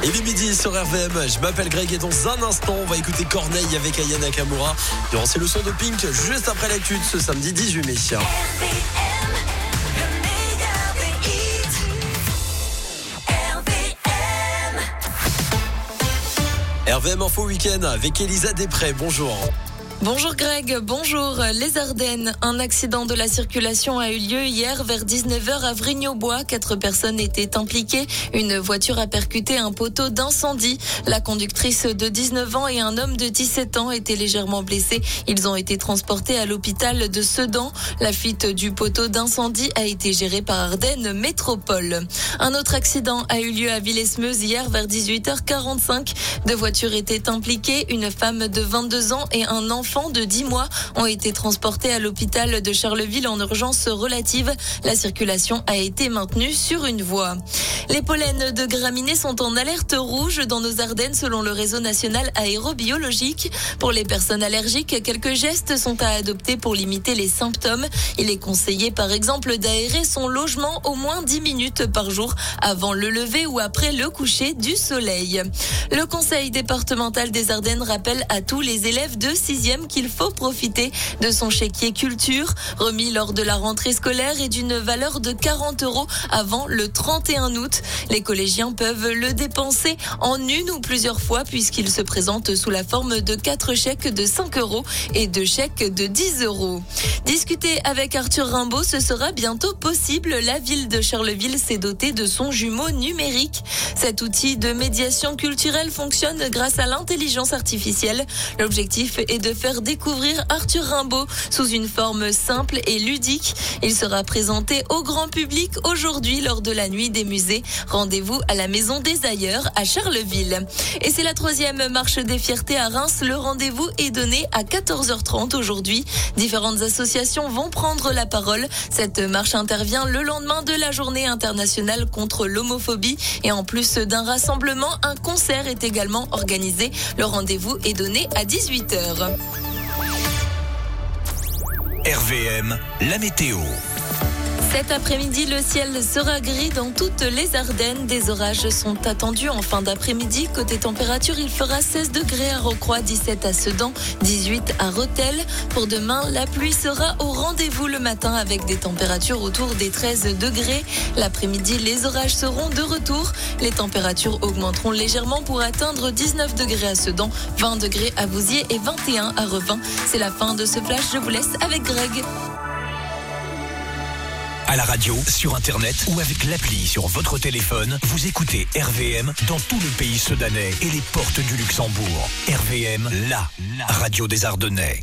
Il est midi sur RVM, je m'appelle Greg et dans un instant on va écouter Corneille avec Aya Nakamura. Durant c'est le son de Pink juste après l'actu de ce samedi 18 mai. RVM Info Week-end avec Elisa Després, bonjour. Bonjour Greg, bonjour. Les Ardennes, un accident de la circulation a eu lieu hier vers 19h à Vrigne-aux-Bois. 4 personnes étaient impliquées. Une voiture a percuté un poteau d'incendie. La conductrice de 19 ans et un homme de 17 ans étaient légèrement blessés. Ils ont été transportés à l'hôpital de Sedan. La fuite du poteau d'incendie a été gérée par Ardennes Métropole. Un autre accident a eu lieu à Villesmeuse hier vers 18h45. 2 voitures étaient impliquées. Une femme de 22 ans et un enfant de 10 mois ont été transportés à l'hôpital de Charleville en urgence relative. La circulation a été maintenue sur une voie. Les pollens de graminées sont en alerte rouge dans nos Ardennes selon le réseau national aérobiologique. Pour les personnes allergiques, quelques gestes sont à adopter pour limiter les symptômes. Il est conseillé par exemple d'aérer son logement au moins 10 minutes par jour avant le lever ou après le coucher du soleil. Le conseil départemental des Ardennes rappelle à tous les élèves de 6e qu'il faut profiter de son chéquier culture remis lors de la rentrée scolaire et d'une valeur de 40 € avant le 31 août. Les collégiens peuvent le dépenser en une ou plusieurs fois puisqu'il se présente sous la forme de 4 chèques de 5 € et 2 chèques de 10 €. Discuter avec Arthur Rimbaud, ce sera bientôt possible. La ville de Charleville s'est dotée de son jumeau numérique. Cet outil de médiation culturelle fonctionne grâce à l'intelligence artificielle. L'objectif est de faire découvrir Arthur Rimbaud sous une forme simple et ludique. Il sera présenté au grand public aujourd'hui lors de la nuit des musées. Rendez-vous à la Maison des Ailleurs à Charleville. Et c'est la 3e marche des fiertés à Reims. Le rendez-vous est donné à 14h30 aujourd'hui. Différentes associations vont prendre la parole. Cette marche intervient le lendemain de la journée internationale contre l'homophobie. Et en plus d'un rassemblement, un concert est également organisé. Le rendez-vous est donné à 18h. RVM, la météo. Cet après-midi, le ciel sera gris dans toutes les Ardennes. Des orages sont attendus en fin d'après-midi. Côté température, il fera 16 degrés à Rocroi, 17 à Sedan, 18 à Rethel. Pour demain, la pluie sera au rendez-vous le matin avec des températures autour des 13 degrés. L'après-midi, les orages seront de retour. Les températures augmenteront légèrement pour atteindre 19 degrés à Sedan, 20 degrés à Vouziers et 21 à Revin. C'est la fin de ce flash. Je vous laisse avec Greg. À la radio, sur Internet ou avec l'appli sur votre téléphone, vous écoutez RVM dans tout le pays sedanais et les portes du Luxembourg. RVM, la radio des Ardennais.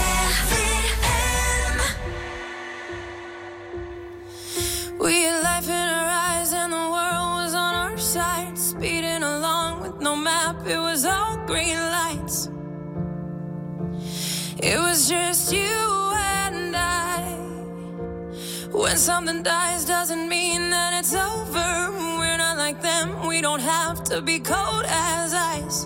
We had life in our eyes and the world was on our side. Speeding along with no map, it was all green lights. It was just you and I. When something dies doesn't mean that it's over. We're not like them, we don't have to be cold as ice.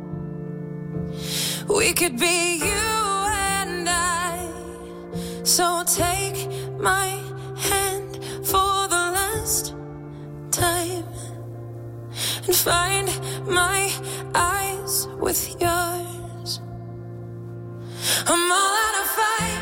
We could be you and I. So take my hand for the last time and find my eyes with yours. I'm all out of fight.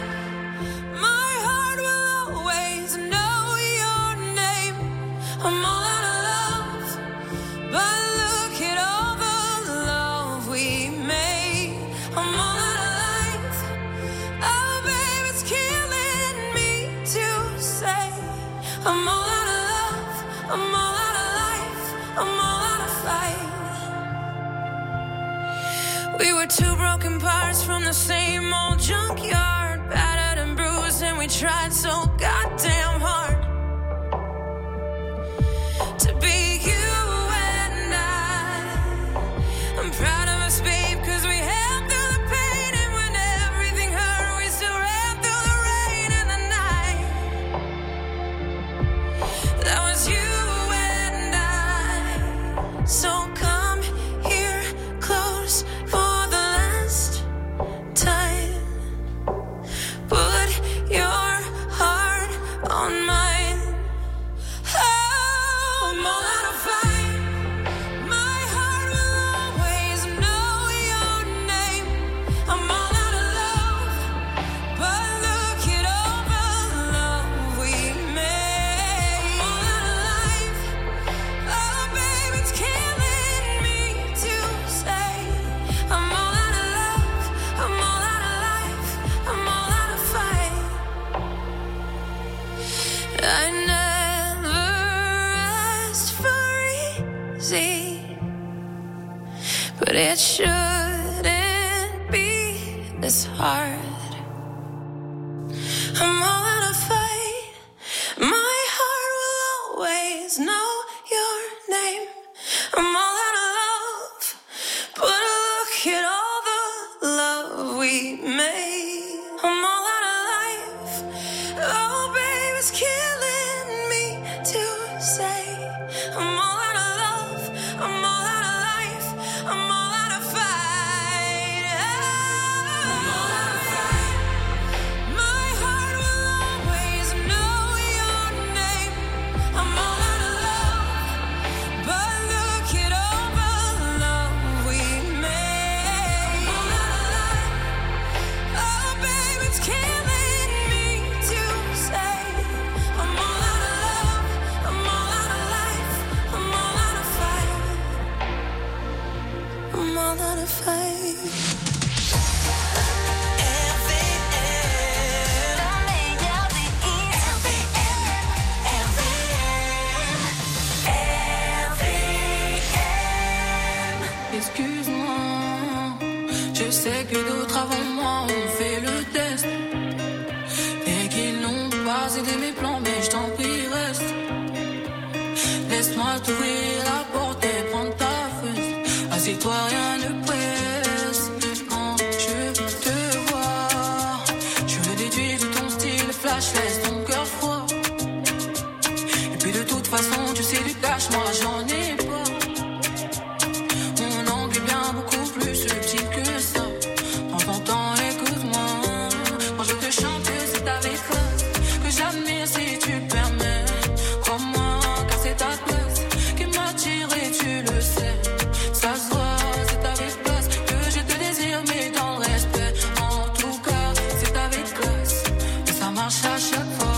I'm all out of love, but look at all the love we made. I'm all out of life, oh babe, it's killing me to say. I'm all out of love, I'm all out of life, I'm all out of fight. We were two broken parts from the same old junkyard, battered and bruised, and we tried so goddamn hard to be you and I'm proud of us, babe, cause we held through the pain, and when everything hurt, we still ran through the rain and the night. That was you and I. So come here close for the last time. Put your heart I never asked for easy, but it shouldn't be this hard. I'm all out of fight. My heart will always know your name. I'm all out of love, but look at all the love we made. I'm all out of life. Oh, babe, it's killing me to say. I'm all out of love. I'm all out of life. I'm all out of fight. I'm all out of fight. My heart will always know your name. I'm all out of love, but look at all the love we made. I'm all out of life. Oh, babe, it's killing me to say. I'm all out of love. I'm all out of life. I'm all out of fight. I'm all out of fight. Excuse-moi, je sais que d'autres avant moi ont fait le test et qu'ils n'ont pas aidé mes plans, mais je t'en prie reste. Laisse-moi t'ouvrir la porte et prendre ta fesse. Assieds-toi, rien ne presse. Quand je te vois, je le déduis de ton style flash, laisse ton cœur froid. Et puis de toute façon, tu sais du cash, moi j'en ai pas. Mon angle est bien beaucoup plus subtil que ça. Prends ton temps, écoute-moi. Quand je te chante, c'est avec classe que j'admire si tu le permets. Crois-moi, car c'est ta classe qui m'attire et tu le sais. Ça se voit, c'est avec classe que je te désire, mais dans le respect. En tout cas, c'est avec classe et ça marche à chaque fois.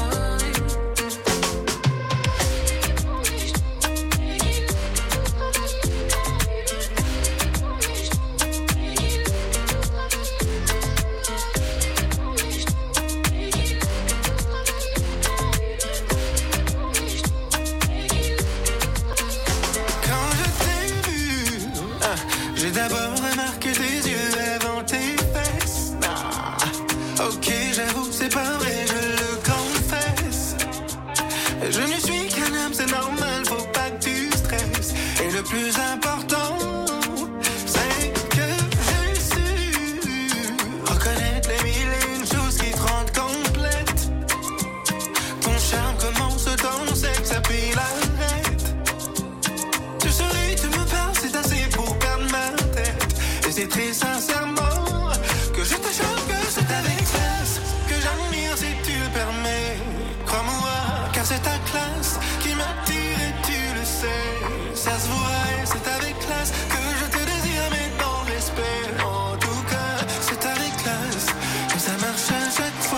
Quand je t'ai vu, j'ai d'abord remarqué tes yeux avant tes fesses. Ok, j'avoue, c'est pas vrai, je le confesse. Je ne suis qu'un homme, c'est normal, faut pas que tu stresses. Et le plus important, c'est que j'ai su reconnaître les mille et une choses qui te rendent complète. Ton charme commence ton sexe, puis l'arrête. Tu souris, tu me parles, c'est assez pour perdre ma tête. Et c'est très sincèrement que je te chante, que c'est avec classe que j'admire si tu le permets. Crois-moi, car c'est ta classe qui m'attire et tu le sais. Ça se voit et c'est avec classe que je te désire, mais dans le respect. En tout cas, c'est avec classe que ça marche à chaque fois.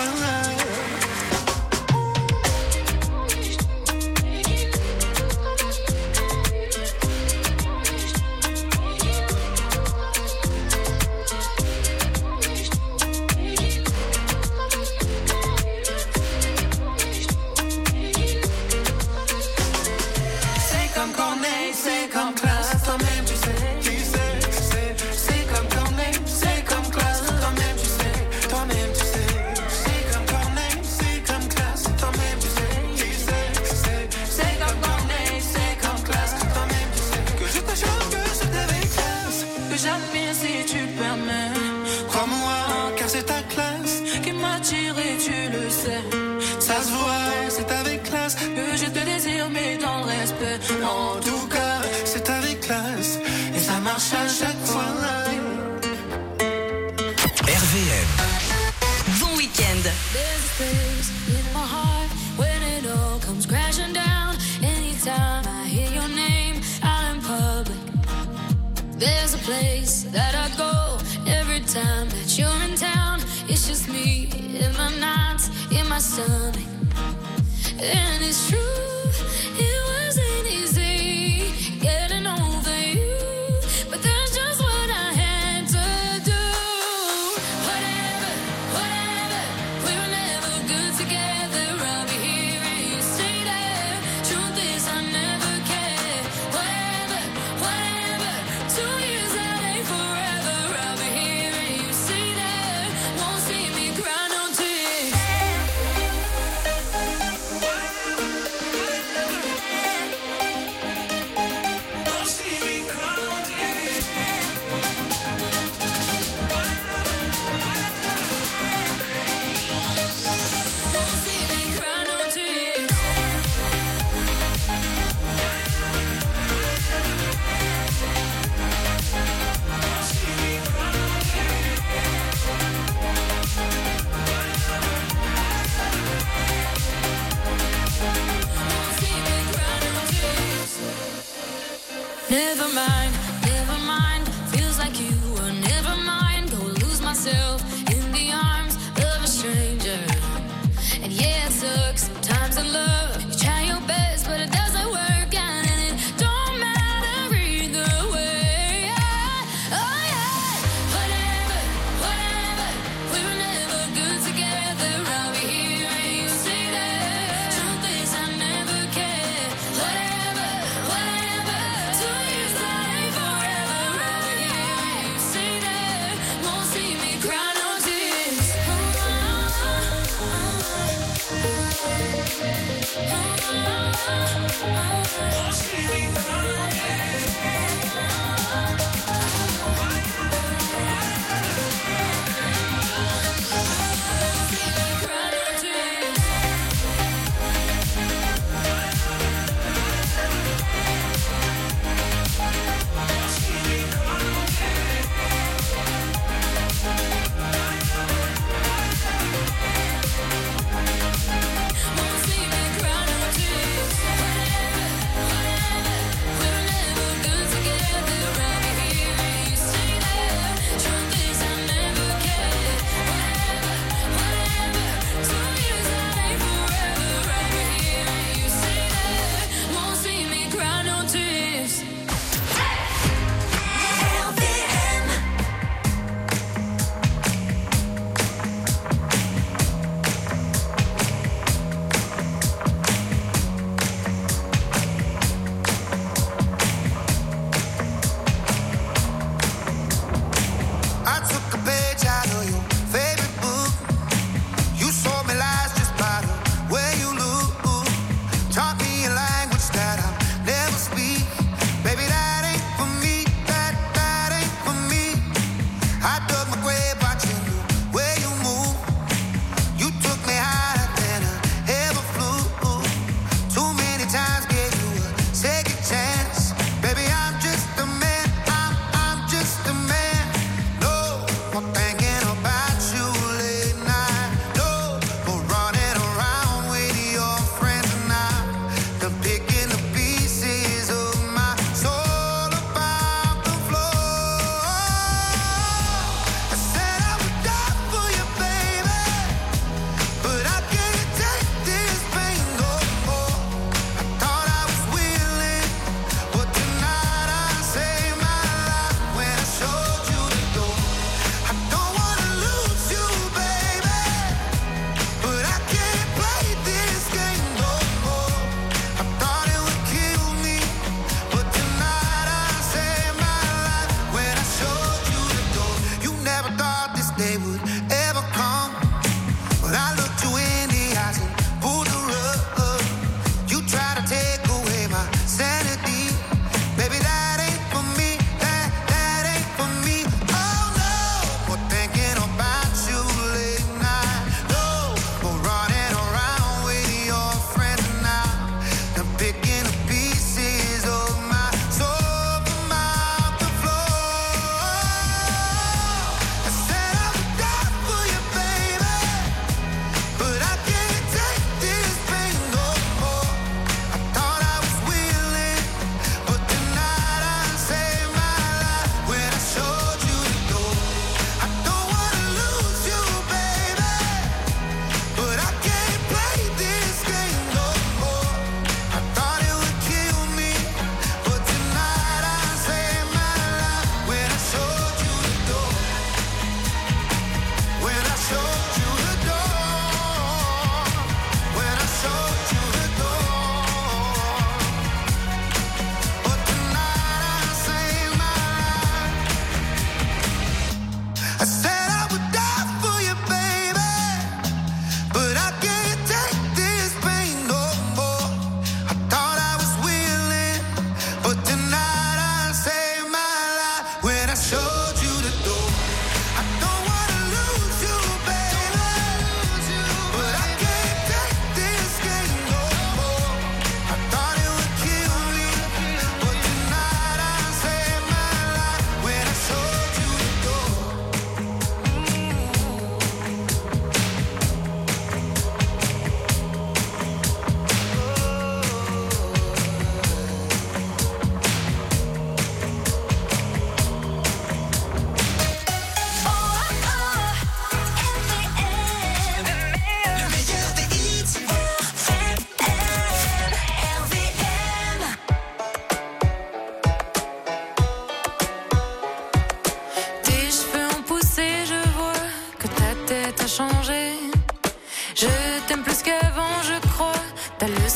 C'est comme Corneille, c'est comme classe, toi-même tu sais, c'est comme Corneille, c'est comme classe, toi-même tu sais, c'est comme Corneille, c'est comme classe, toi-même tu sais, c'est comme Corneille, c'est comme classe, toi-même tu sais, que je te chante, que c'est avec classe, Que j'admire si tu le permets. crois-moi, car c'est ta classe, Qui m'attire et tu le sais. ça se voit, c'est avec classe, Que je te désire, mais dans le respect. en tout cas, c'est avec classe, et ça marche à chaque fois. RVM. Bon week-end. There's a place in my heart when it all comes crashing down. Anytime I hear your name out in public, there's a place that I go every time that you're in town. It's just me in my nights, in my stomach. And it's true, it wasn't easy getting over you, but that's just what I had to do. Whatever, we were never good together. I'll be here and you say Never mind, never mind. Feels like you were never mind. Go lose myself in the arms of a stranger. And yeah, it sucks sometimes in love. You try your best, but it doesn't work out, and it don't matter either way. Oh yeah, whatever, whatever. We were never good together. I'll be here and you say that. Truth is, I never cared. Whatever, whatever. 2 years that ain't forever. I'll be here and you say that. Won't see me cry no tears. Won't see me cry no tears. Whatever, whatever. We were never good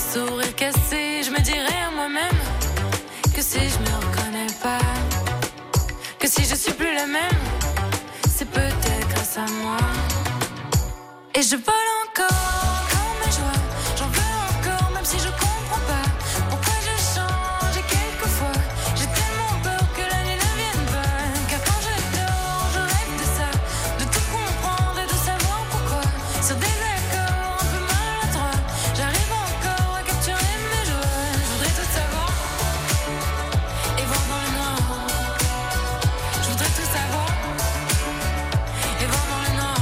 sourire cassé, je me dirais à moi-même que si je me reconnais pas, que si je suis plus la même, c'est peut-être grâce à moi. Et je vole encore comme mes joies, j'en veux encore même si je comprends pas pourquoi je change et quelquefois j'ai tellement peur que la nuit ne vienne pas. Car quand je dors, je rêve de ça, de tout comprendre et de savoir pourquoi. Sur des accords un peu maladroits, j'arrive encore à capturer mes joies. Je voudrais tout savoir et voir dans le noir. Je voudrais tout savoir et voir dans le noir.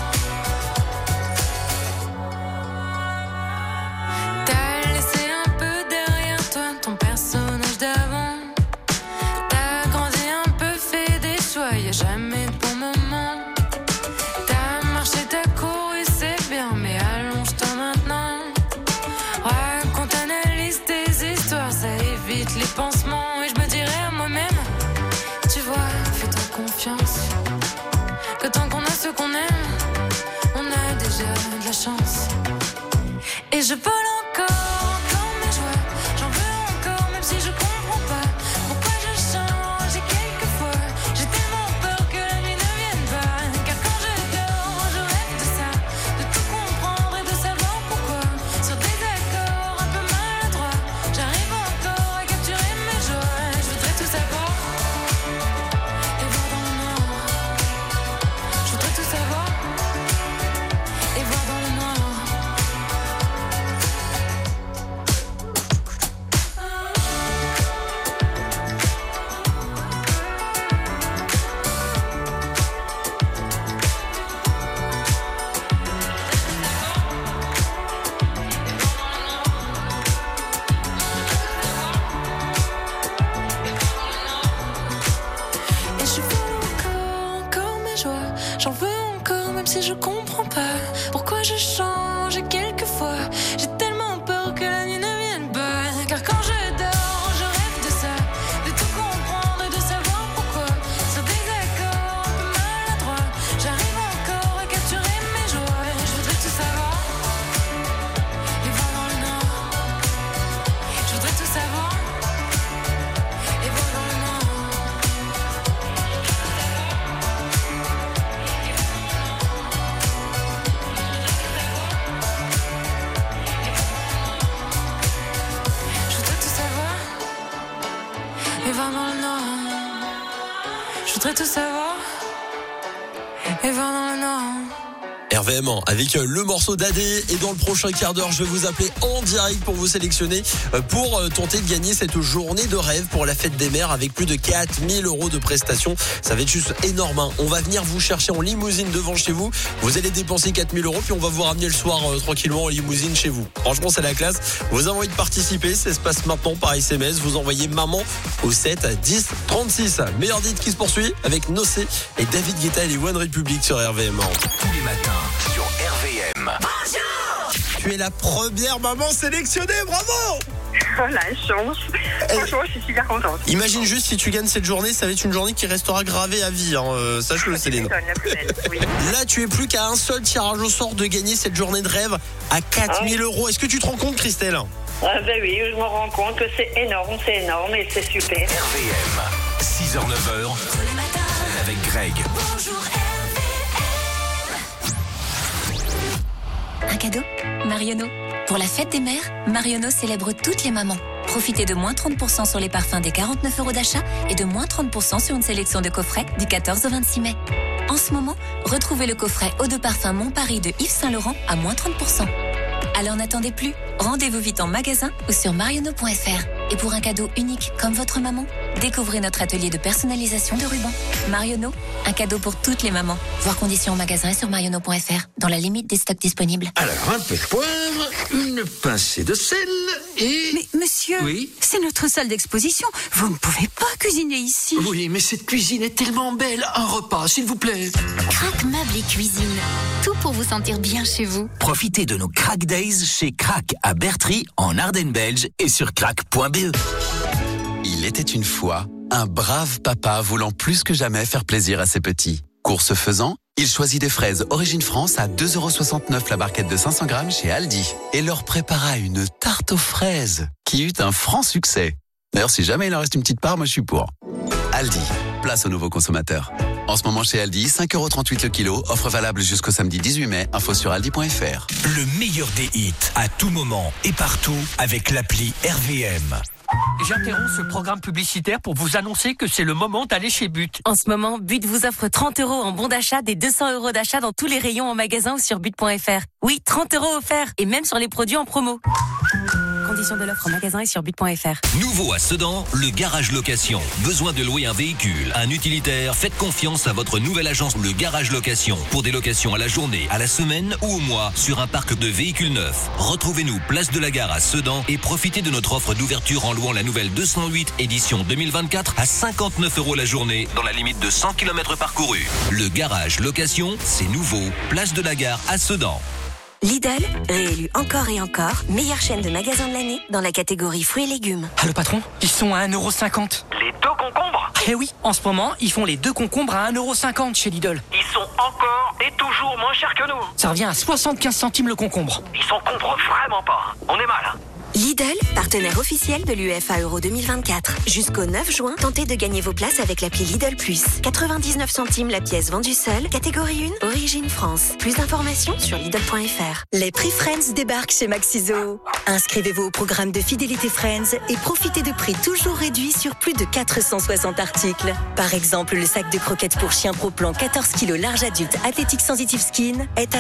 T'as laissé un peu derrière toi ton personnage d'avant. T'as grandi un peu, fait des choix, y'a jamais de bon moment. T'as marché, t'as couru, c'est bien, mais allonge-toi maintenant. Raconte, analyse tes histoires, ça évite les pansements. Et je me dirais à moi-même, tu vois, fais-toi confiance, que tant qu'on a ce qu'on aime, on a déjà de la chance. Et je vole encore comme mes joies, j'en veux encore même si je comprends pas pourquoi je change et quelquefois j'ai tellement peur que la nuit ne vienne pas. Car quand je dors, je rêve de ça, de tout comprendre et de savoir pourquoi. Sur des accords un peu maladroits, j'arrive encore à capturer mes joies. Je voudrais tout savoir et voir dans le noir. Je voudrais tout savoir et voir dans le noir. Et je veux encore mes joies, j'en veux encore même si je comprends pas pourquoi je change et quelquefois j'ai tellement peur que la nuit ne vienne pas. Car quand je dors, je rêve de ça, de tout comprendre et de savoir pourquoi. Sur des accords un peu maladroits, j'arrive encore à capturer mes joies. Je voudrais tout savoir et voir dans le noir. Je voudrais tout savoir et voir dans le noir. Je voudrais tout savoir et voir dans le noir. Je voudrais tout savoir et voir dans le noir. RVM avec le morceau d'AD, et dans le prochain quart d'heure je vais vous appeler en direct pour vous sélectionner pour tenter de gagner cette journée de rêve pour la fête des mères avec plus de 4000 € de prestations. Ça va être juste énorme, hein. On va venir vous chercher en limousine devant chez vous, vous allez dépenser 4000 € puis on va vous ramener le soir tranquillement en limousine chez vous. Franchement c'est la classe. Vous avez envie de participer, ça se passe maintenant par SMS, vous envoyez maman au 7 10 36. Meilleur dit qui se poursuit avec Nocé et David Guetta et les One Republic sur RVM. Tous les matins sur RVM. Tu es la première maman sélectionnée, bravo! Oh la chance. Franchement, je suis super contente. Imagine juste si tu gagnes cette journée, ça va être une journée qui restera gravée à vie, hein. Sache-le, Céline. La plus belle, oui. Là, tu es plus qu'à un seul tirage au sort de gagner cette journée de rêve à 4000 €. Est-ce que tu te rends compte, Christelle? Ben oui, je me rends compte que c'est énorme et c'est super. RVM, 6h-9h, avec Greg. Un cadeau? Marionneau. Pour la fête des mères, Marionneau célèbre toutes les mamans. Profitez de moins 30% sur les parfums des 49 € d'achat et de moins 30% sur une sélection de coffrets du 14 au 26 mai. En ce moment, retrouvez le coffret Eau de parfum Montparis de Yves Saint Laurent à moins 30%. Alors n'attendez plus, rendez-vous vite en magasin ou sur marionneau.fr. Et pour un cadeau unique comme votre maman, découvrez notre atelier de personnalisation de rubans. Marionneau, un cadeau pour toutes les mamans. Voir conditions en magasin et sur marionneau.fr, dans la limite des stocks disponibles. Alors, un peu de poivre, une pincée de sel et... Mais monsieur, Oui? c'est notre salle d'exposition. Vous ne pouvez pas cuisiner ici. Oui, mais cette cuisine est tellement belle. Un repas, s'il vous plaît. Crac Meubles et Cuisine. Tout pour vous sentir bien chez vous. Profitez de nos Crack Days chez Crac à Bertry, en Ardennes belge et sur crac.be. Il était une fois un brave papa voulant plus que jamais faire plaisir à ses petits. Course faisant, il choisit des fraises Origine France à 2,69€ la barquette de 500 grammes chez Aldi et leur prépara une tarte aux fraises qui eut un franc succès. D'ailleurs, si jamais il en reste une petite part, moi je suis pour. Aldi, place aux nouveaux consommateurs. En ce moment chez Aldi, 5,38€ le kilo, offre valable jusqu'au samedi 18 mai, info sur aldi.fr. Le meilleur des hits, à tout moment et partout, avec l'appli RVM. J'interromps ce programme publicitaire pour vous annoncer que c'est le moment d'aller chez But. En ce moment, But vous offre 30€ en bon d'achat, des 200€ d'achat dans tous les rayons en magasin ou sur but.fr. Oui, 30€ offerts, et même sur les produits en promo. Conditions de l'offre en magasin et sur but.fr. Nouveau à Sedan, le garage location. Besoin de louer un véhicule, un utilitaire? Faites confiance à votre nouvelle agence, le garage location. Pour des locations à la journée, à la semaine ou au mois, sur un parc de véhicules neufs. Retrouvez-nous place de la Gare à Sedan et profitez de notre offre d'ouverture en louant la nouvelle 208 édition 2024 à 59€ la journée, dans la limite de 100 km parcourus. Le garage location, c'est nouveau. Place de la Gare à Sedan. Lidl, réélu encore et encore, meilleure chaîne de magasins de l'année dans la catégorie fruits et légumes. Ah, le patron, ils sont à 1,50€. Les 2 concombres? Eh oui, en ce moment, ils font les 2 concombres à 1,50€ chez Lidl. Ils sont encore et toujours moins chers que nous. Ça revient à 75 centimes le concombre. Ils s'en comprennent vraiment pas. On est mal. Lidl, partenaire officiel de l'UEFA Euro 2024. Jusqu'au 9 juin, tentez de gagner vos places avec l'appli Lidl Plus. 99 centimes la pièce vendue seule, catégorie 1, Origine France. Plus d'informations sur Lidl.fr. Les prix Friends débarquent chez Maxiso. Inscrivez-vous au programme de fidélité Friends et profitez de prix toujours réduits sur plus de 460 articles. Par exemple, le sac de croquettes pour chien Pro Plan 14 kg large adulte Athletic Sensitive Skin est à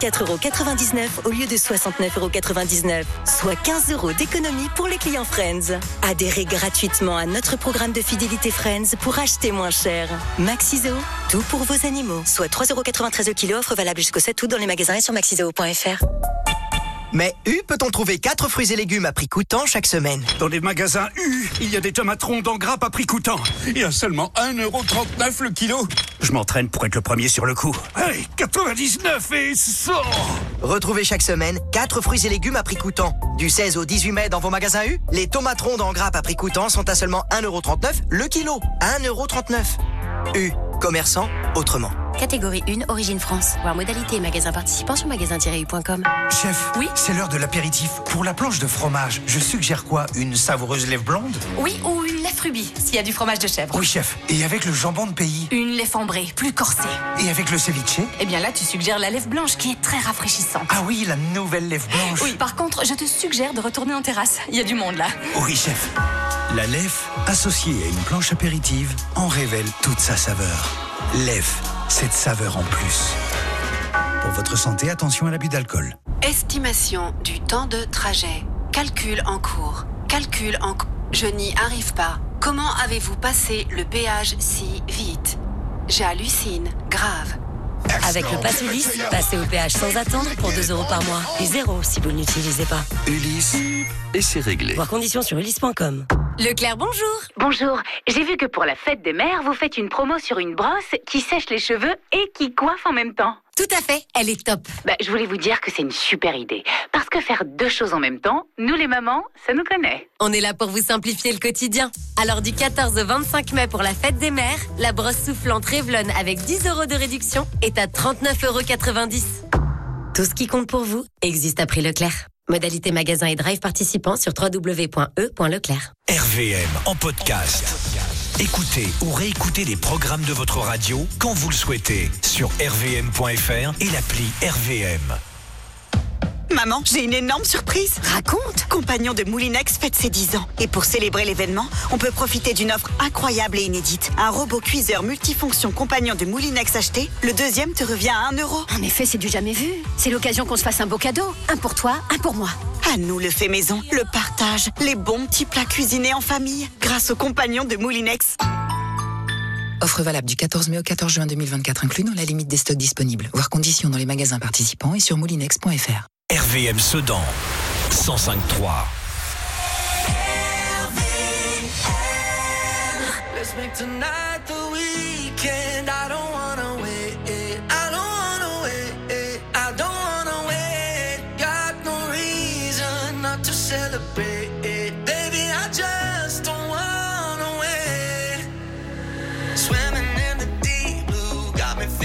54,99€ au lieu de 69,99€, soit 15€ d'économie pour les clients Friends. Adhérez gratuitement à notre programme de fidélité Friends pour acheter moins cher. Maxiso, tout pour vos animaux. Soit 3,93€ le kilo, offre valable jusqu'au 7 août dans les magasins et sur maxiso.fr. Mais U peut-on trouver 4 fruits et légumes à prix coûtant chaque semaine? Dans les magasins U, il y a des tomates rondes en grappe à prix coûtant. Et à seulement 1,39€ le kilo. Je m'entraîne pour être le premier sur le coup. Allez, 99 et 100. Retrouvez chaque semaine 4 fruits et légumes à prix coûtant. Du 16 au 18 mai dans vos magasins U, les tomates rondes en grappe à prix coûtant sont à seulement 1,39€ le kilo. 1,39€. U, commerçant autrement. Catégorie 1, Origine France. Voir modalité et magasin participant sur magasin-u.com. Chef, oui, c'est l'heure de l'apéritif. Pour la planche de fromage, je suggère quoi? Une savoureuse lèvre blonde? Oui, ou une lèvre rubis, s'il y a du fromage de chèvre. Oui, chef. Et avec le jambon de pays? Une lèvre ambrée, plus corsée. Et avec le ceviche? Eh bien là, tu suggères la lèvre blanche, qui est très rafraîchissante. Ah oui, la nouvelle lèvre blanche. Oui, par contre, je te suggère de retourner en terrasse. Il y a du monde là. Oui, chef. La lèvre, associée à une planche apéritive, en révèle toute sa saveur. Lèvre, cette saveur en plus. Pour votre santé, attention à l'abus d'alcool. Estimation du temps de trajet. Calcul en cours. Je n'y arrive pas. Comment avez-vous passé le péage si vite? J'hallucine. Grave. Avec le Pass Ulysse, passez au péage sans attendre pour 2€ par mois. Et 0 si vous ne l'utilisez pas. Ulysse, et c'est réglé. Voir conditions sur ulysse.com. Leclerc, bonjour. Bonjour, j'ai vu que pour la fête des mères, vous faites une promo sur une brosse qui sèche les cheveux et qui coiffe en même temps. Tout à fait, elle est top. Je voulais vous dire que c'est une super idée. Parce que faire 2 choses en même temps, nous les mamans, ça nous connaît. On est là pour vous simplifier le quotidien. Alors du 14 au 25 mai pour la fête des mères, la brosse soufflante Revlon avec 10€ de réduction est à 39,90€. Tout ce qui compte pour vous existe à prix Leclerc. Modalité magasin et drive participants sur www.e.leclerc. RVM en podcast. Écoutez ou réécoutez les programmes de votre radio quand vous le souhaitez sur rvm.fr et l'appli RVM. Maman, j'ai une énorme surprise. Raconte. Compagnon de Moulinex fête ses 10 ans. Et pour célébrer l'événement, on peut profiter d'une offre incroyable et inédite. Un robot cuiseur multifonction Compagnon de Moulinex acheté, le deuxième te revient à 1€. En effet, c'est du jamais vu. C'est l'occasion qu'on se fasse un beau cadeau. Un pour toi, un pour moi. À nous le fait maison, le partage, les bons petits plats cuisinés en famille, grâce au Compagnon de Moulinex. Offre valable du 14 mai au 14 juin 2024, inclus dans la limite des stocks disponibles. Voir conditions dans les magasins participants et sur moulinex.fr. RVM Sedan 105.3. Let's make tonight the weekend. I don't wanna wait. I don't wanna wait. I don't wanna wait. Got no reason not to celebrate. Baby, I just don't wanna wait. Swimming in the deep blue got me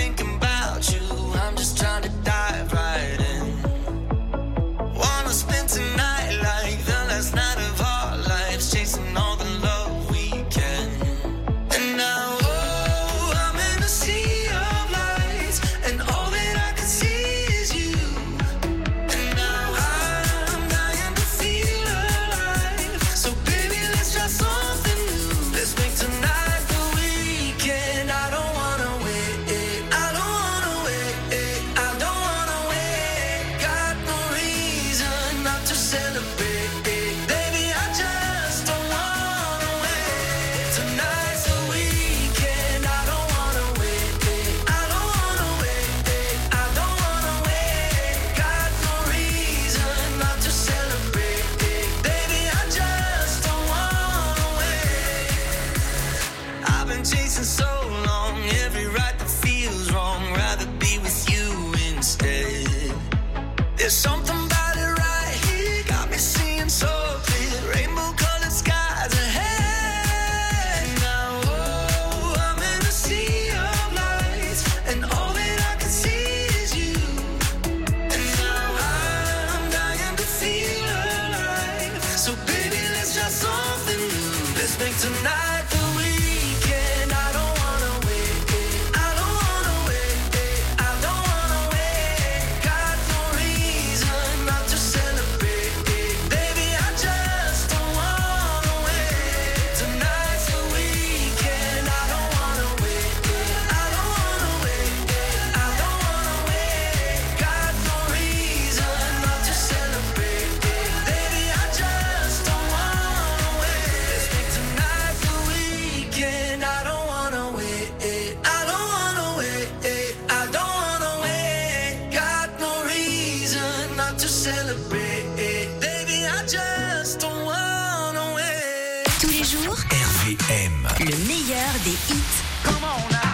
make tonight the weekend. I don't wanna wait. I don't wanna wait. I don't wanna wait. Got no reason not to celebrate. Baby, I just don't wanna wait. Tonight's the weekend. I don't wanna wait. I don't wanna wait. I don't wanna wait. Got no reason not to celebrate. Baby, I just don't wanna wait. Let's make tonight the weekend. I don't wanna wait. I don't wanna wait. I don't wanna wait. Got no reason not to celebrate. Baby, I just don't wanna wait. Tous les jours, RVM. le meilleur des hits. Come on now.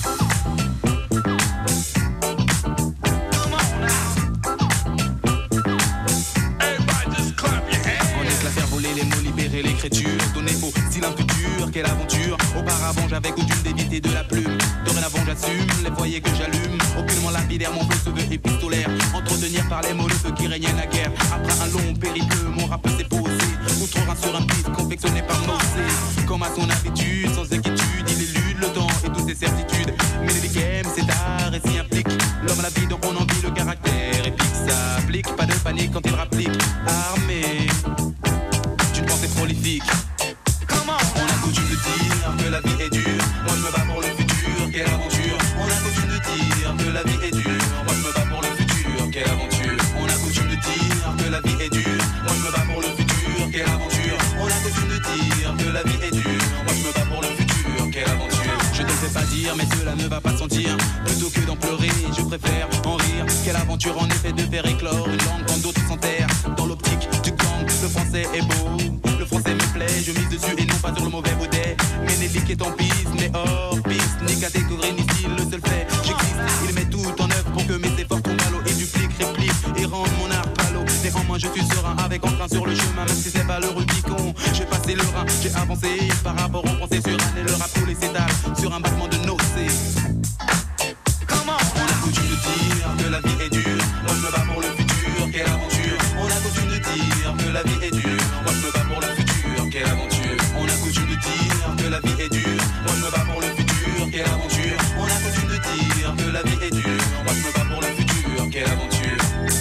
On laisse la faire voler les mots, libérer l'écriture, donner au style un futur, quelle aventure. Auparavant j'avais coutume d'éviter de la plume. Dorénavant j'assume les foyers que j'allume. Aucunement lapidaire, mon feu se veut épistolaire. Entretenir par les mots le feu qui régnait naguère. Après un long périple, mon rap s'est posé. Outre un sur un beat confectionné par Mossé. Comme à son habitude, sans inquiétude, il élude le temps et toutes ses certitudes. Mais les games, c'est art et s'y implique. L'homme à la vie dont on envie le caractère épique s'applique. Pas de panique quand il rapplique. Armé d'une pensée prolifique. On a coutume de dire que la vie est dure. Moi je me bats pour le futur, quelle aventure. On a coutume de dire que la vie est dure. Moi je me bats pour le futur, quelle aventure. On a coutume de dire que la vie est dure. Moi je me bats pour le futur, quelle aventure. On a coutume de dire que la vie est dure. Moi je me bats pour le futur, quelle aventure. Je ne sais pas dire, mais cela ne va pas sentir. Plutôt que d'en pleurer, je préfère en rire. Quelle aventure en effet de faire éclore une langue quand d'autres s'enterrent. Dans l'optique du gang, le français est beau. Le français me plaît, je mise dessus et non pas sur le mauvais baudet. Ménélique est en piste, mais hors piste. Ni catégorie ni style, le seul fait, j'existe. Il met tout en œuvre pour que mes efforts tombent à l'eau. Et duplique, réplique et rende mon art palo. Néanmoins je suis serein avec entrain sur le chemin. Même si c'est pas le Rubicon, j'ai passé le Rhin. J'ai avancé par rapport au français sur un. Et le rap tous les s'étale sur un battement de nocées. On a coutume de dire que la vie est dure. Moi je me bats pour le futur, quelle aventure. On a coutume de dire que la vie est dure. Moi je me bats pour le futur, quelle aventure. On a coutume de dire que la vie est dure. Moi je me bats pour le futur, quelle aventure. On a coutume de dire que la vie est dure. Moi je me bats pour le futur, quelle aventure.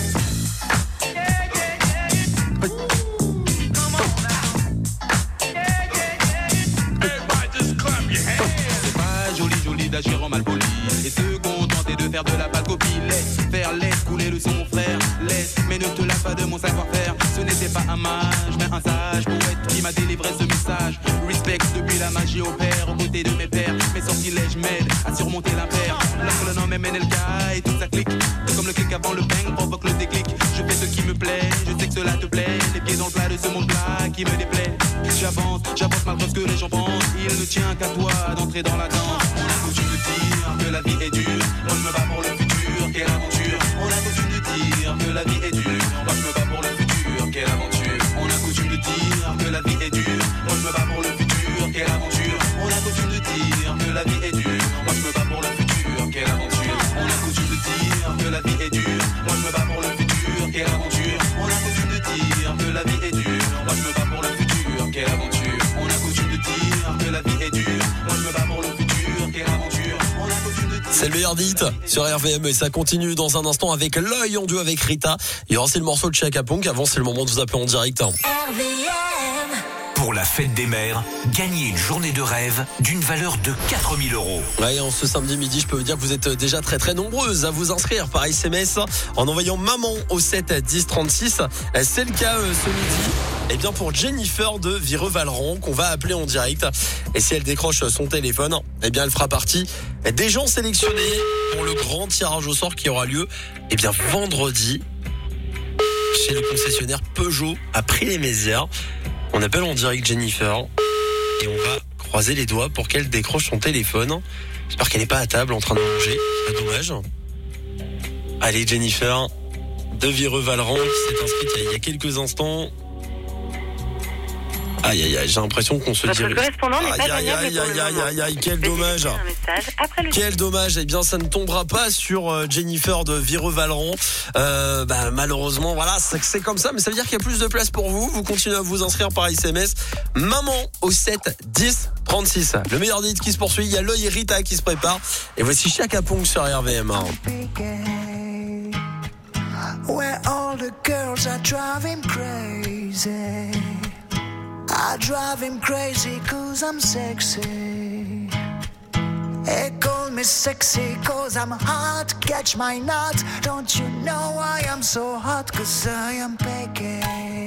C'est pas joli d'agir en mal poli et se contenter de faire de la pâle copie. Laisse couler le son mon frère. Laisse, mais ne te lasse pas de mon savoir-faire. Ce n'était pas un mage, mais un sage poète qui m'a délivré ce message. Respect depuis la magie opère aux côtés de mes pères. Mes sortilèges m'aident à surmonter l'impair. Lorsque le nom est MNLK et tout ça clique. Tout comme le clic avant le bang provoque le déclic. Je fais ce qui me plaît, je sais que cela te plaît. Les pieds dans le plat de ce monde plat qui me déplaît. J'avance malgré ce que les gens pensent. Il ne tient qu'à toi d'entrer dans la danse. On a coutume de dire que la vie est dure. Moi je me bats pour le futur, quelle aventure. On a coutume de dire que la vie est dure. Moi je me bats pour le futur, quelle aventure. On a coutume de dire que la vie est dure. Moi je me bats pour le futur, quelle aventure. On a coutume de dire que la vie est dure. Moi je me bats pour le futur, quelle aventure. On a coutume de dire que la vie est dure. Moi je me bats pour le futur, quelle aventure. On a coutume de dire que la vie est dure. Moi je me bats pour le futur, quelle aventure. On a coutume de dire que la vie est dure. Moi je me bats pour le futur, quelle aventure. On a coutume de dire. C'est le meilleur des hits sur RVM et ça continue dans un instant avec L'œil en duo avec Rita. Il y aura aussi le morceau de Chaka Ponk. Avant, c'est le moment de vous appeler en direct. Pour la fête des mères, gagnez une journée de rêve d'une valeur de 4 000 €. Ouais, en ce samedi midi, je peux vous dire que vous êtes déjà très nombreuses à vous inscrire par SMS en envoyant maman au 7 10 36. C'est le cas ce midi. Et bien pour Jennifer de Vireux-Valran qu'on va appeler en direct. Et si elle décroche son téléphone, eh bien elle fera partie des gens sélectionnés pour le grand tirage au sort qui aura lieu bien vendredi chez le concessionnaire Peugeot à Prix-les-Mézières. On appelle en direct Jennifer et on va croiser les doigts pour qu'elle décroche son téléphone. J'espère qu'elle n'est pas à table en train de manger. C'est dommage. Allez, Jennifer de Vireux-Valran qui s'est inscrite il y a quelques instants. Aïe, aïe, aïe, j'ai l'impression qu'on se Votre dirige. correspondant n'est pas Aïe, aïe, joignable aïe, pour le aïe, aïe, moment. aïe, aïe, quel dommage. Un message après le Quel dommage. Eh bien, ça ne tombera pas sur Jennifer de Vireux-Valeron. Malheureusement, voilà, c'est comme ça. Mais ça veut dire qu'il y a plus de place pour vous. Vous continuez à vous inscrire par SMS. Maman au 7 10 36. Le meilleur des hits qui se poursuit. Il y a Loïc et Rita qui se prépare. Et voici Chaka Pong sur RVM. Where all the girls are driving crazy. I drive him crazy 'cause I'm sexy. They call me sexy 'cause I'm hot. Catch my nut. Don't you know I am so hot? 'Cause I am picky.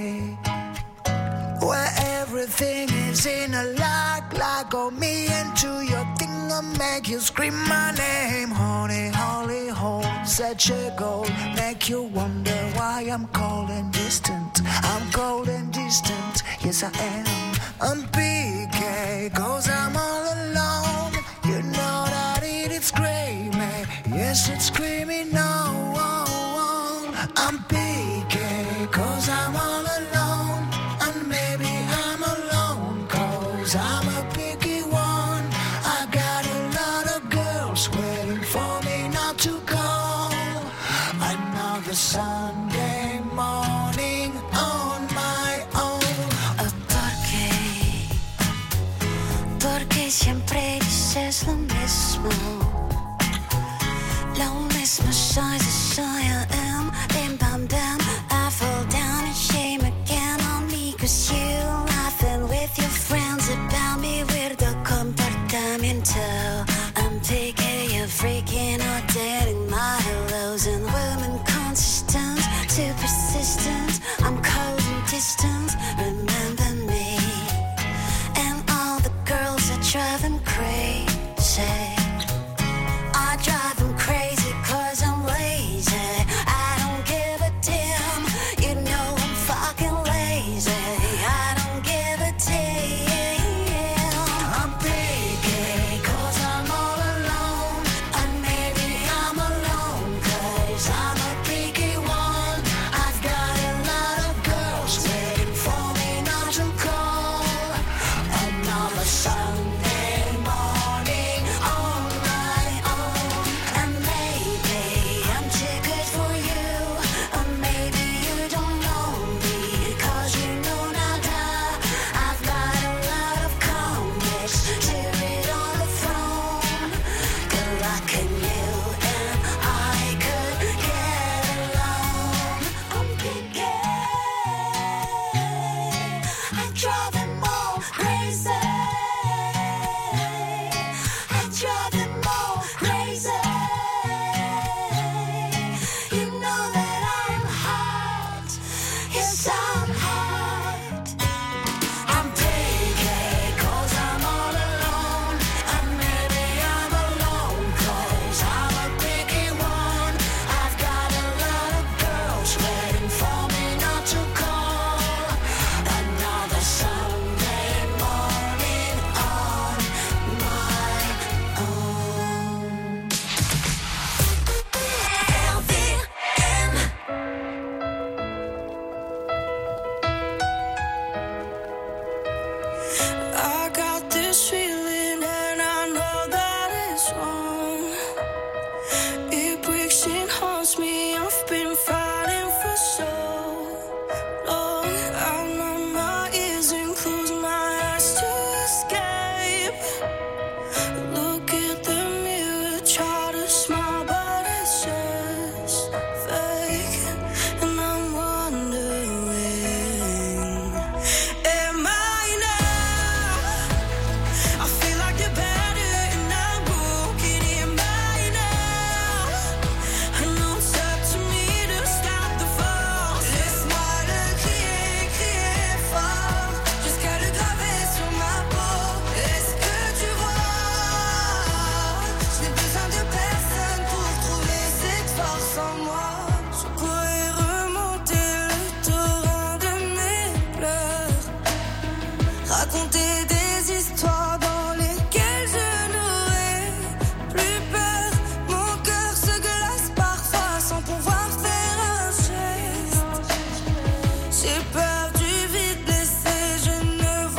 Where everything is in a like oh me into your thing and make you scream my name. Honey, holy hole, such a goal. Make you wonder why I'm cold and distant. I'm cold and distant, yes I am. I'm PK, 'cause I'm all alone. You know that it's screaming, yes it's screaming no. I'm PK, 'cause I'm all alone. And maybe I'm alone 'cause I'm a picky one. I got a lot of girls waiting for me not to call. Another Sunday morning on my own. Porque siempre dices lo mismo. Lo mismo soy, I am. Bim bam bam, I fall down in shame again on me 'cause you laughing with your friends about me weirdo comportamiento. I'm picky, you're freaking out, dating my hellos and women consistent, too persistent. I'm cold and distant, remember me. And all the girls are driving crazy. I drive them crazy 'cause I'm lazy. I don't give a damn, you know I'm fucking lazy. I don't give a damn. I'm picky 'cause I'm all alone. And maybe I'm alone 'cause I'm a picky one. I've got a lot of girls waiting for me not to call. Another Sunday morning on my own. And maybe I'm too good for you. Or maybe you don't know me 'cause you know nada. I've got a lot of comics to read on the phone. Good luck in you and I could get along. I'm picky. I drive them all crazy. I drive them all crazy. You know that I'm hot. Yes, I'm hot. I'm picky 'cause I'm all alone. And maybe I'm alone 'cause I'm a picky one. I've got a lot of girls waiting for me not to call. Another Sunday morning on my own. I got this feeling and I know that it's wrong. It breaks and haunts me. I've been fighting for so long. I numb my ears and close my eyes to escape. Look at the mirror, try to smile, but it's just fake. And I'm wondering, am I enough? I feel like the better and I'm broken. Am I enough? I know it's up to me to stop the fall. Laisse-moi le crier fort. Jusqu'à le graver sur ma peau. Est-ce que tu vois? Je n'ai besoin de personne pour trouver cette force en moi. Je pourrais remonter le torrent de mes pleurs. Raconter des histoires dans lesquelles je n'aurais plus peur. Mon cœur se glace parfois sans pouvoir faire un geste. J'ai peur du vide laissé, je ne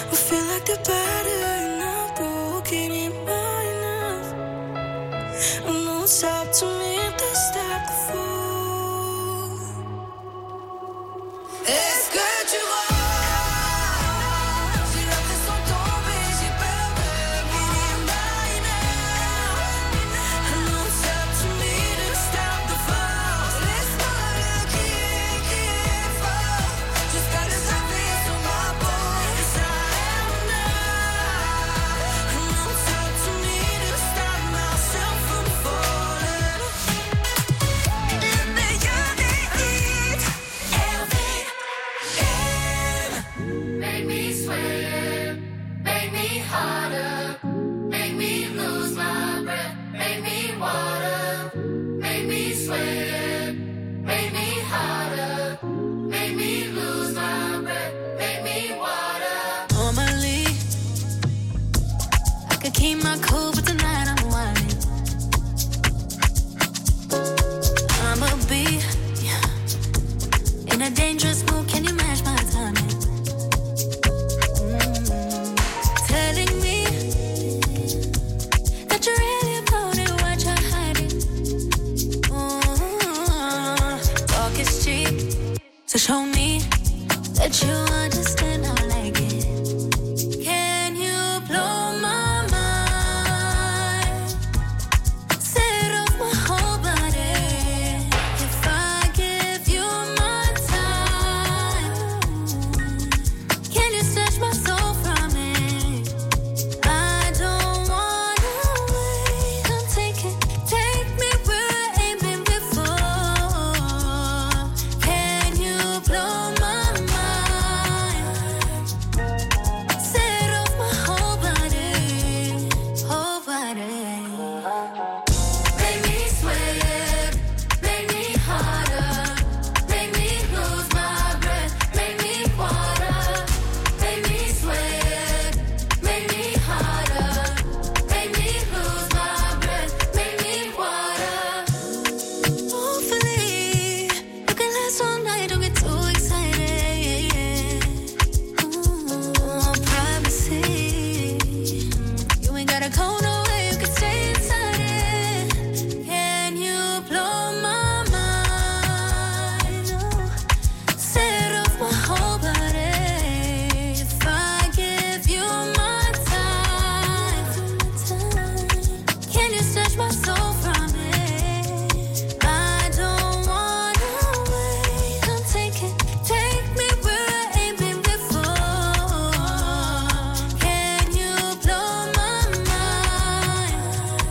I feel like the better and I'm broken in minus. I know it's up to me to stop the fool. Est-ce que tu vois? J'ai l'impression de tomber, j'ai peur de finir mineur. I know it's up to me to stop the force. Laisse-moi le crier fort jusqu'à le savoir sur ma peau. Et ça aime I know it's up to me to stop myself from falling. Le meilleur des hits, RVM. Make me sweat, make me harder, make me lose my breath, make me water, make me sweat, make me harder, make me lose my breath, make me water. Normally, I could keep my cool, but tonight I'm whining. I'ma be in a dangerous mood. Can you match my timing? Telling me that you're really about it, what you're hiding. Talk is cheap, so show me that you understand how I like it. Can you blow my mind? Set off my whole body. If I give you my time, can you snatch my soul from it? I don't wanna wait. Come take me where I ain't been before. Can you blow my mind? Set off my whole body, whole body. Make me sweat, make me harder, make me lose my breath, make me water, make me sweat, make me harder, make me lose my breath, make me water. Hopefully, you can last all night, don't get too excited. Privacy, you ain't gotta go nowhere, you can stay inside it. Can you blow my mind? Set off my whole body. If I give you my time, can you snatch my soul from it? I don't wanna wait. Come take me where I ain't been before. Can you blow my mind?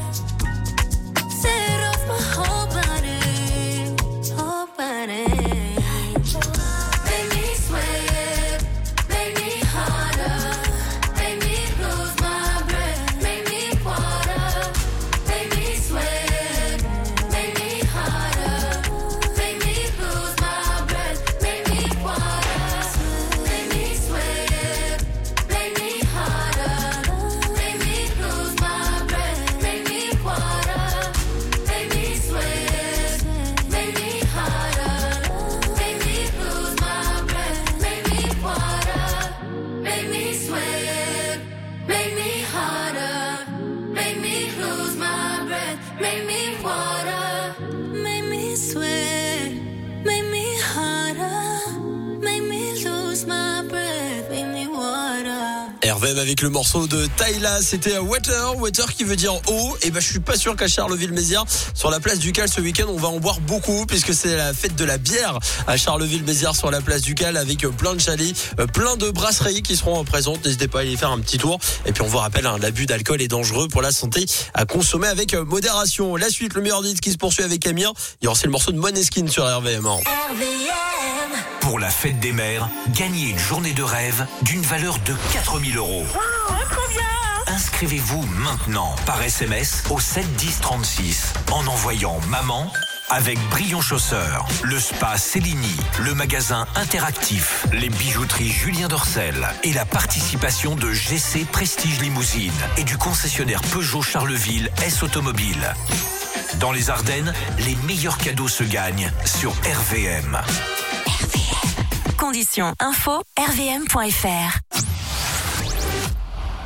Set off my whole body, whole body. Make me sweat, make me harder, make me lose my breath, make me water, make me sweat, make me harder, make me lose my breath, make me water, make me sweat, make me harder, make me lose my breath, make me water, make me sweat, make me harder, make me lose my breath, make me water, make me sweat, make me harder, make me lose my breath, make me water, Make me sweat, make me harder, make me lose my breath, make me water. RVM avec le morceau de Tyla, c'était Water qui veut dire eau. Et ben je suis pas sûr qu'à Charleville-Mézières, sur la place du Cal ce week-end, on va en boire beaucoup puisque c'est la fête de la bière à Charleville-Mézières sur la place du Cal avec plein de chalets, plein de brasseries qui seront présentes. N'hésitez pas à aller faire un petit tour. Et puis on vous rappelle, l'abus d'alcool est dangereux pour la santé, à consommer avec modération. La suite, le meilleur hit qui se poursuit avec Amir. Il y aura aussi le morceau de Måneskin sur RVM. Pour la fête des mères, gagnez une journée de rêve d'une valeur de 4 000 €. Inscrivez-vous maintenant par SMS au 7 10 36 en envoyant maman avec Brillant Chausseur, le spa Céligny, le magasin interactif, les bijouteries Julien Dorcel et la participation de GC Prestige Limousine et du concessionnaire Peugeot Charleville S Automobile. Dans les Ardennes, les meilleurs cadeaux se gagnent sur RVM. Conditions info rvm.fr.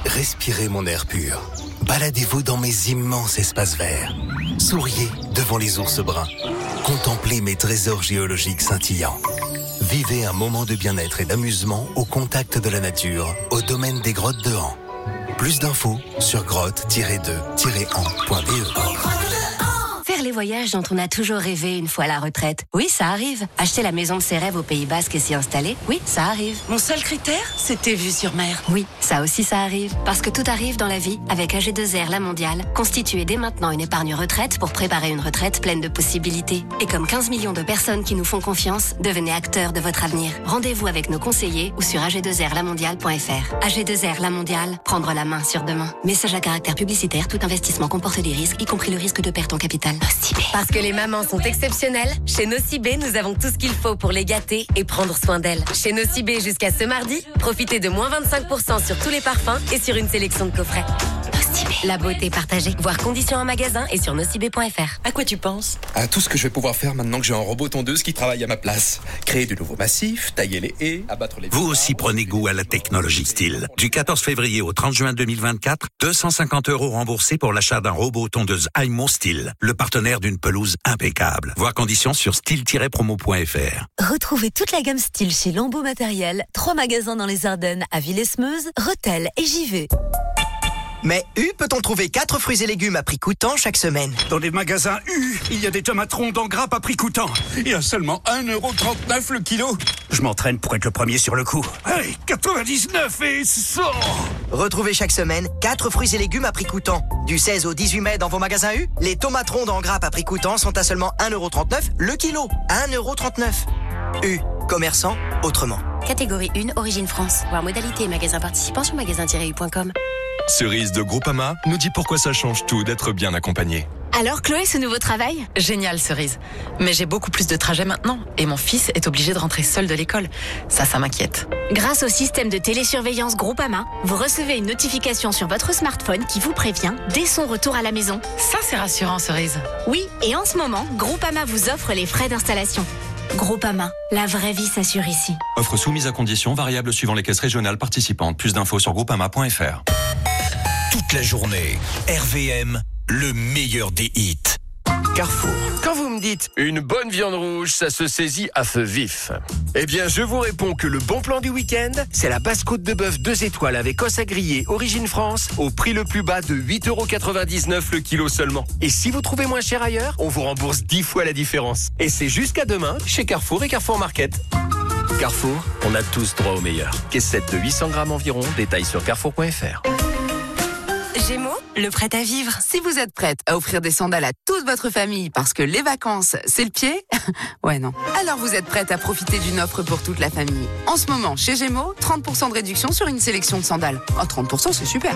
Respirez mon air pur. Baladez-vous dans mes immenses espaces verts. Souriez devant les ours bruns. Contemplez mes trésors géologiques scintillants. Vivez un moment de bien-être et d'amusement au contact de la nature, au domaine des grottes de Han. Plus d'infos sur grotte-de-han.be. Faire les voyages dont on a toujours rêvé une fois à la retraite. Oui, ça arrive. Acheter la maison de ses rêves au Pays Basque et s'y installer. Oui, ça arrive. Mon seul critère, c'était vue sur mer. Oui, ça aussi ça arrive. Parce que tout arrive dans la vie. Avec AG2R La Mondiale, constituez dès maintenant une épargne retraite pour préparer une retraite pleine de possibilités. Et comme 15 millions de personnes qui nous font confiance, devenez acteurs de votre avenir. Rendez-vous avec nos conseillers ou sur ag2rlamondiale.fr. AG2R La Mondiale, prendre la main sur demain. Message à caractère publicitaire, tout investissement comporte des risques, y compris le risque de perte en capital. Nocibé. Parce que les mamans sont exceptionnelles, chez Nocibé, nous avons tout ce qu'il faut pour les gâter et prendre soin d'elles. Chez Nocibé, jusqu'à ce mardi, profitez de moins 25% sur tous les parfums et sur une sélection de coffrets. Nocibé. La beauté partagée. Voir conditions en magasin et sur nocibé.fr. À quoi tu penses? À tout ce que je vais pouvoir faire maintenant que j'ai un robot tondeuse qui travaille à ma place. Créer du nouveau massif, tailler les haies, abattre les... Vous aussi prenez goût à la technologie Style. Du 14 février au 30 juin 2024, 250 € remboursés pour l'achat d'un robot tondeuse Aimo Style, le partenaire d'une pelouse impeccable. Voir conditions sur style-promo.fr. Retrouvez toute la gamme Style chez Lambeau Matériel, 3 magasins dans les Ardennes, à Villesmeuse, Rethel et Givet. Mais U peut-on trouver 4 fruits et légumes à prix coûtant chaque semaine? Dans les magasins U, il y a des tomates rondes en grappe à prix coûtant. Et à seulement 1,39 € le kilo. Je m'entraîne pour être le premier sur le coup. Hey, 99 et 100! Retrouvez chaque semaine 4 fruits et légumes à prix coûtant. Du 16 au 18 mai dans vos magasins U, les tomates rondes en grappe à prix coûtant sont à seulement 1,39 € le kilo. 1,39 €. U, commerçant autrement. Catégorie 1, Origine France. Voir modalité et magasin participant sur magasin-u.com. Cerise de Groupama nous dit pourquoi ça change tout d'être bien accompagné. Alors Chloé, ce nouveau travail? Génial, Cerise. Mais j'ai beaucoup plus de trajets maintenant. Et mon fils est obligé de rentrer seul de l'école. Ça m'inquiète. Grâce au système de télésurveillance Groupama, vous recevez une notification sur votre smartphone qui vous prévient dès son retour à la maison. Ça, c'est rassurant, Cerise. Oui, et en ce moment, Groupama vous offre les frais d'installation. Groupama, la vraie vie s'assure ici. Offre soumise à conditions, variables suivant les caisses régionales participantes. Plus d'infos sur groupama.fr. Toute la journée, RVM, le meilleur des hits. Carrefour. Quand vous me dites une bonne viande rouge, ça se saisit à feu vif. Eh bien, je vous réponds que le bon plan du week-end, c'est la basse-côte de bœuf 2 étoiles avec os à griller Origine France au prix le plus bas de 8,99 € le kilo seulement. Et si vous trouvez moins cher ailleurs, on vous rembourse 10 fois la différence. Et c'est jusqu'à demain chez Carrefour et Carrefour Market. Carrefour, on a tous droit au meilleur. Caissette de 800 grammes environ, détail sur carrefour.fr. Gémeaux, le prêt à vivre. Si vous êtes prête à offrir des sandales à toute votre famille parce que les vacances, c'est le pied, ouais non. Alors vous êtes prête à profiter d'une offre pour toute la famille. En ce moment, chez Gémeaux, 30% de réduction sur une sélection de sandales. Oh, 30%, c'est super.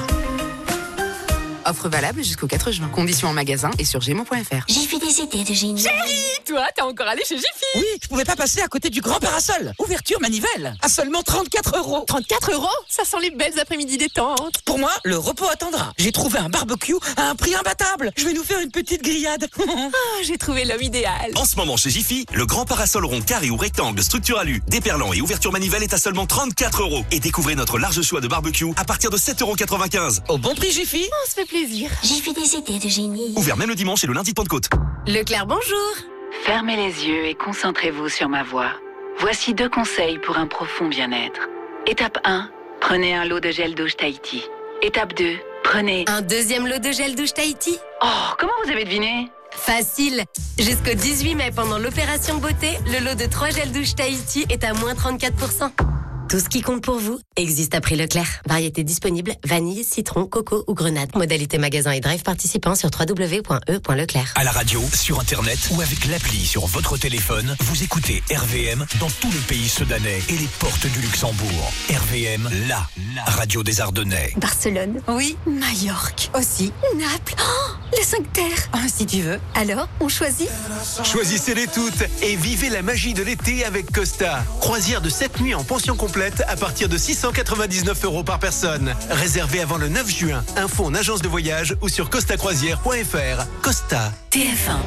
Offre valable jusqu'au 4 juin. Conditions en magasin et sur gémeaux.fr. J'ai fait des idées de génie. Chérie, toi, t'es encore allé chez Jiffy? Oui, je pouvais pas passer à côté du grand parasol. Ouverture manivelle, à seulement 34 €. 34 €? Ça sent les belles après-midi détentes. Pour moi, le repos attendra. J'ai trouvé un barbecue à un prix imbattable. Je vais nous faire une petite grillade. J'ai trouvé l'homme idéal. En ce moment chez Jiffy, le grand parasol rond, carré ou rectangle, structure alu, déperlant et ouverture manivelle est à seulement 34 €. Et découvrez notre large choix de barbecue à partir de 7,95 €. Au bon prix Jiffy? On se fait plaisir. J'ai fait des idées de génie. Ouvert même le dimanche et le lundi de Pentecôte. Leclerc, bonjour. Fermez les yeux et concentrez-vous sur ma voix. Voici 2 conseils pour un profond bien-être. Étape 1, prenez un lot de gel douche Tahiti. Étape 2, prenez... Un deuxième lot de gel douche Tahiti? Oh, comment vous avez deviné? Facile. Jusqu'au 18 mai, pendant l'opération beauté, le lot de 3 gels douche Tahiti est à moins 34%. Tout ce qui compte pour vous existe à prix Leclerc. Variété disponible, vanille, citron, coco ou grenade. Modalité magasin et drive participant sur www.e.leclerc. À la radio, sur internet ou avec l'appli sur votre téléphone, vous écoutez RVM dans tous les pays soudanais et les portes du Luxembourg. RVM, la radio des Ardennais. Barcelone. Oui. Majorque. Aussi. Naples. Oh, les 5 terres. Si tu veux. Alors, on choisit? Choisissez-les toutes et vivez la magie de l'été avec Costa. Croisière de 7 nuits en pension complète à partir de 699 € par personne. Réservé avant le 9 juin. Info en agence de voyage ou sur costacroisière.fr. Costa. TF1.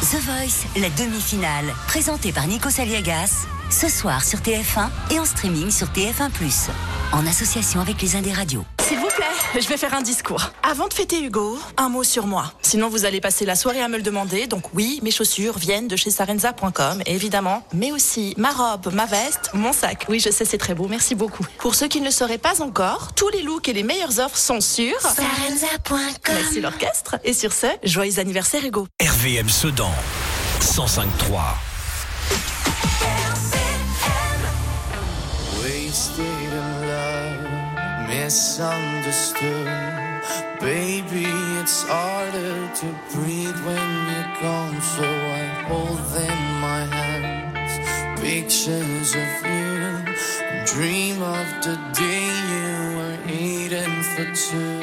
The Voice, la demi-finale, présentée par Nico Saliagas, ce soir sur TF1 et en streaming sur TF1+, en association avec les Indés Radio. S'il vous plaît, je vais faire un discours. Avant de fêter Hugo, un mot sur moi. Sinon, vous allez passer la soirée à me le demander. Donc oui, mes chaussures viennent de chez Sarenza.com, évidemment. Mais aussi ma robe, ma veste, mon sac. Oui, je sais, c'est très beau, merci beaucoup. Pour ceux qui ne le sauraient pas encore, tous les looks et les meilleures offres sont sur Sarenza.com. Merci l'orchestre. Et sur ce, joyeux anniversaire Hugo. RVM Sedan, 105.3. Wasted in love, misunderstood. Baby, it's harder to breathe when you're gone. So I hold in my hands pictures of you. Dream of the day you were eating for two.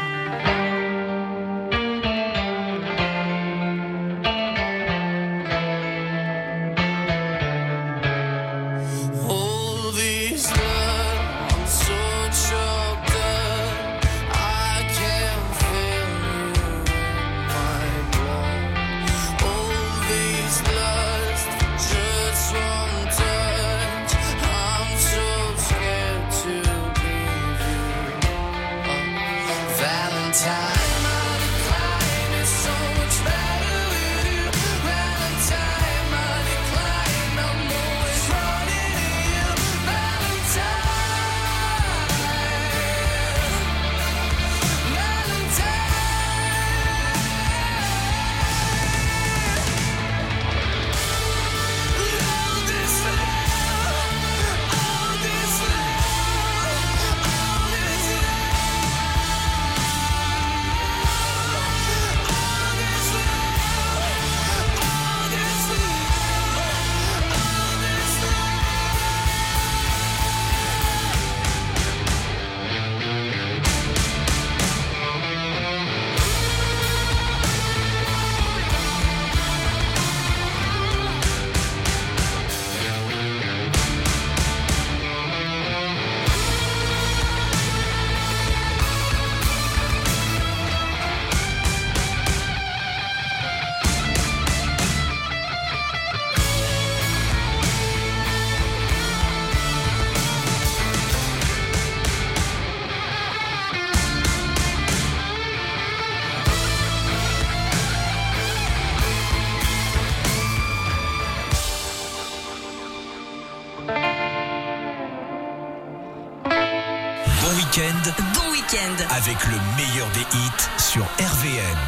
Bon week-end avec le meilleur des hits sur RVM.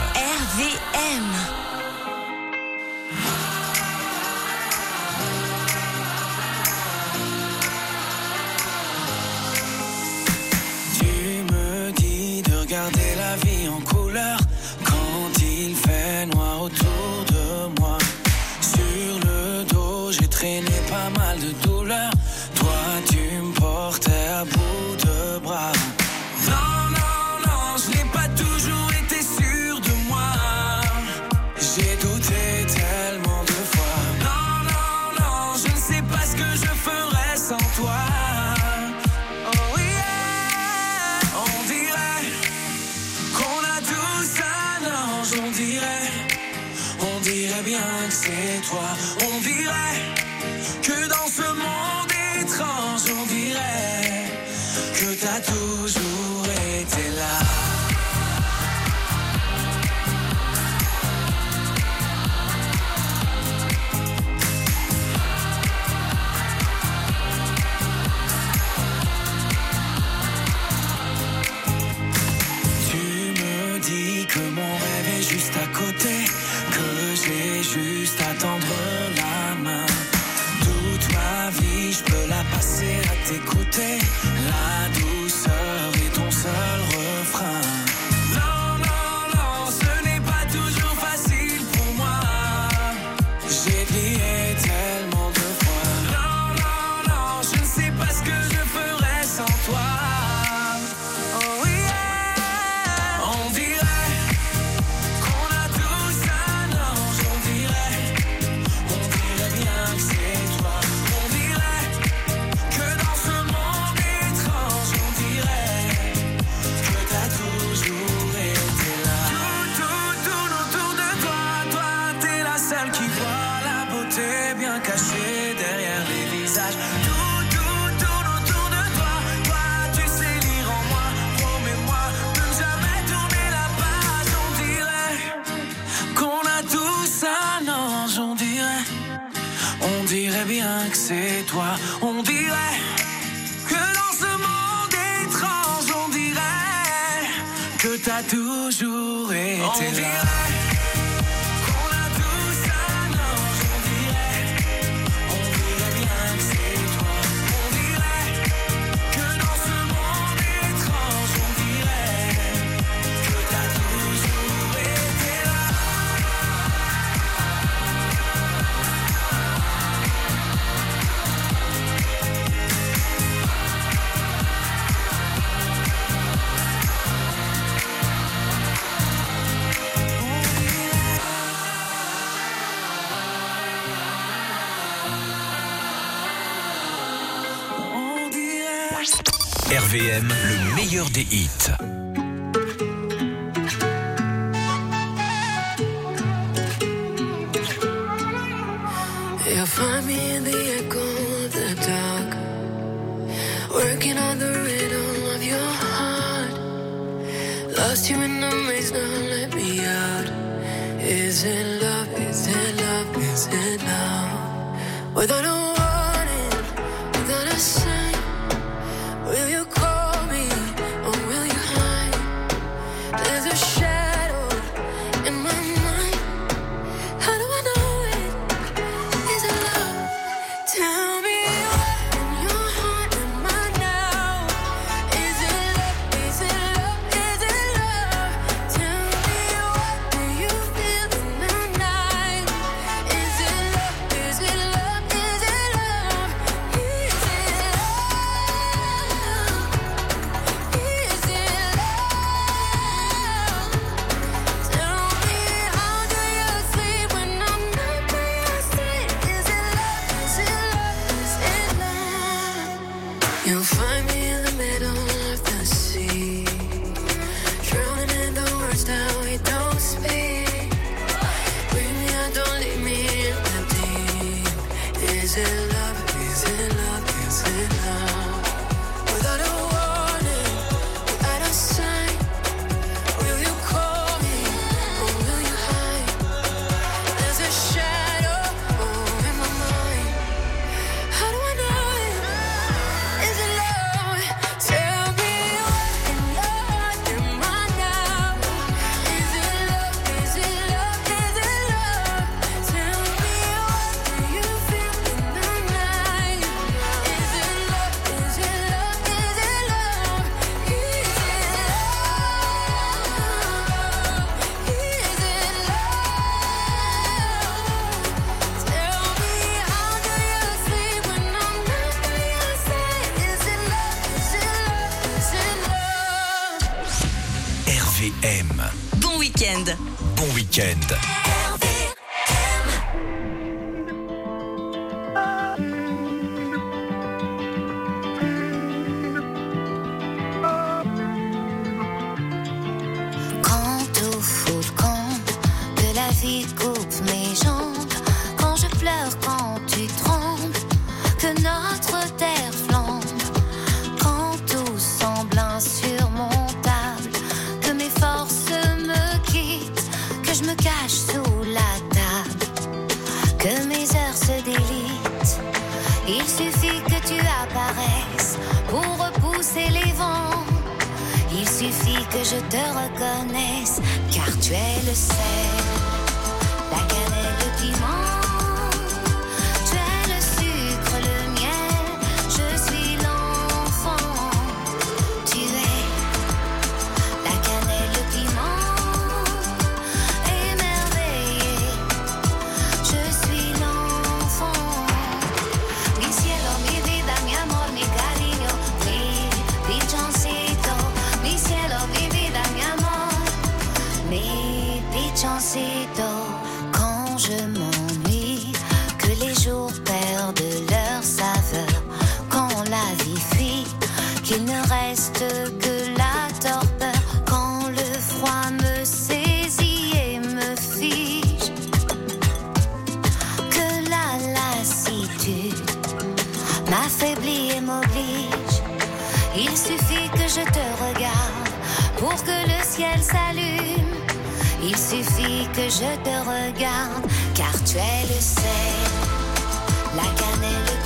RVM. Tu me dis de regarder la vie en couleur quand il fait noir autour de moi. Sur le dos, j'ai traîné pas mal de douleurs. Toi, tu me portais à bout de bras. Non, non, non, je n'ai pas toujours été sûr de moi. J'ai douté tellement de fois. Non, non, non, je ne sais pas ce que je ferais sans toi. Oh yeah, on dirait qu'on a tous un ange. On dirait bien que c'est toi. On dirait que dans ce monde étrange, on dirait que t'as toujours été là. Tu me dis que mon rêve est juste à côté, que j'ai juste à tendre la main. Toute ma vie, je peux la passer à t'écouter. La douceur est ton seul refrain. Non, non, non, ce n'est pas toujours facile pour moi. J'ai plié tellement de fois. Non, non, non, je ne sais pas ce que je ferais sans toi. Oh yeah, on dirait qu'on a tous un ange. On dirait c'est toi. On dirait que dans ce monde étrange, on dirait que t'as toujours été On là. dirait qu'on a tous un ange, on dirait bien que c'est toi. On dirait que dans ce monde étrange, on dirait que t'as toujours été là. RVM, le meilleur des hits. You'll find me in the echo of the dark, working on the rhythm of your heart. Lost you in the maze, now let me out. Is it love? Is it love? Is it love? Without a warning, without a sign, will you call me or will you hide? There's a shadow in my mind. How do I know it? Is it love? Tell me what in your heart am I now? Is it love? Is it love? Is it love? Tell me what do you feel in the night? Is it love? Is it love? Is it love? Is it love? Is it love? Tell me how do you sleep when I'm not by your side? Is it love? Is it love? Is it love? You'll find me in the middle of the sea, drowning in the words that we don't speak. Bring me out, don't leave me in the deep. Is it love? Is it love? Is it love? Without a warning, without a sign, will you call me or will you hide? There's a shadow in my mind. How do I know it? Is it love? Tell me what in your heart am I now? Is it love? Is it love? Is it love? Tell me what do you feel in the night? Is it love? Is it love? Is it love? Is it love? Is it love? Tell me how do you sleep when I'm not by your side? Is it love? Is it love? Is it love? RVM. Bon week-end. Bon week-end. Quand au fond le camp que la vie coupe mes jambes, quand je pleure, quand tu trembles, que notre terre flambe, quand tout semble insurmontable, que mes forces me quittent, que je me cache sous la table, que mes heures se délitent. Il suffit que tu apparaisses pour repousser les vents. Il suffit que je te reconnaisse, car tu es le sel, la cannelle, le piment. Tu es le sucre, le miel, je suis l'enfant. Tu es la cannelle, le piment, émerveillé. Je suis l'enfant. Mi cielo, mi vida, mi amor, mi cariño, mi pichoncito. Mi cielo, mi vida, mi amor, mi pichoncito. Quand je m'ennuie, que les jours perdent leur saveur, quand la vie fuit, qu'il ne reste que la torpeur, quand le froid me saisit et me fige, que la lassitude m'affaiblit et m'oblige. Il suffit que je te regarde pour que le ciel s'allume. Il suffit que je te regarde, car tu es le sel, la cannelle,